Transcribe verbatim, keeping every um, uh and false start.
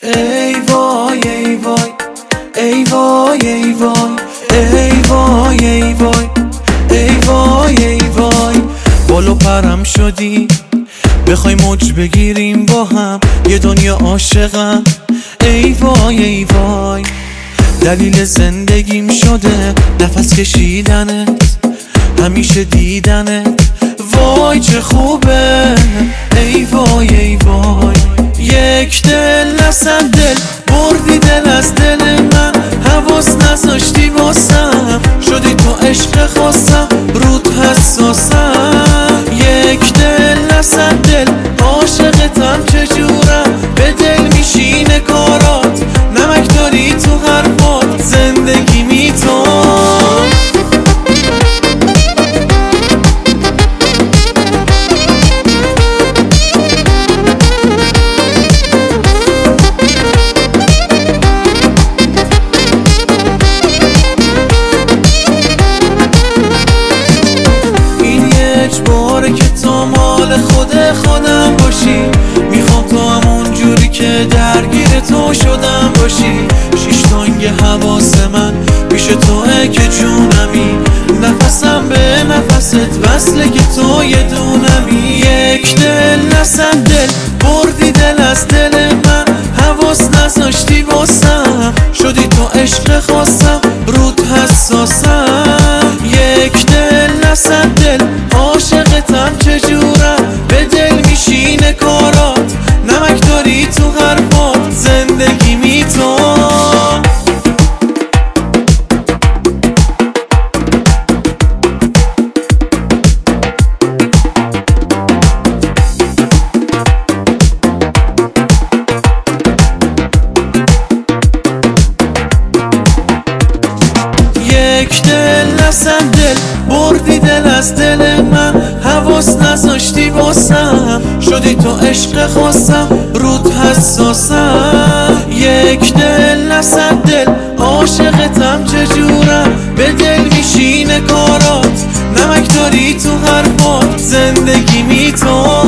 ای وای ای وای ای وای ای وای ای وای ای وای ای وای ای وای بالو پرم شدی بخوای موج بگیریم با هم یه دنیا عاشقم ای وای ای وای دلیل زندگیم شده نفس کشیدنت همیشه دیدنت وای چه خوبه ای وای ای وای یک دل نصد دل بردی دل از دل من حواس نذاشتی واسم شدی تو عشق خواستم رود حساسم یک دل نصد دل عاشقتم چجورم به دل میشینه کارات نمک داری تو حرفات زندگی میتون باره که تو مال خود خودم باشی میخوام تو همون جوری که درگیر تو شدم باشی شیش تانگ حواس من پیش توه که جونمی نفسم به نفست وصله که تو یه دونمی یک دل نصد دل بردی دل از دل من حواس نذاشتی واسم شدی تو عشق خواستم رود حساسم یک دل نصد دل عاشقتم چجورم به دل میشینه کارات نمک داری تو حرفات زندگی میتون یک دل نصد دل بردی دل از دل من حواس نذاشتی واسم شدی تو عشق خواستم رود حساسم یک دل نصد دل عاشقتم چجورم به دل میشینه کارات نمک داری تو حرفات زندگی میتون